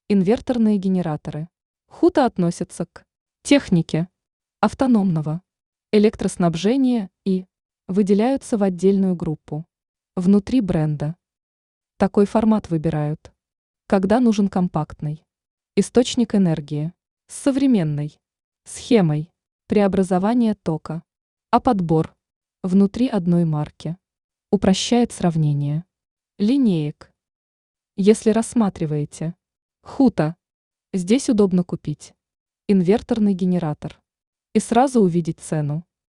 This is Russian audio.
Инверторные генераторы. Хута относятся к технике автономного электроснабжения и выделяются в отдельную группу внутри бренда. Такой формат выбирают, когда нужен компактный источник энергии с современной схемой преобразования тока, а подбор внутри одной марки упрощает сравнение линеек. Если рассматриваете Хута, здесь удобно купить инверторный генератор и сразу увидеть цену.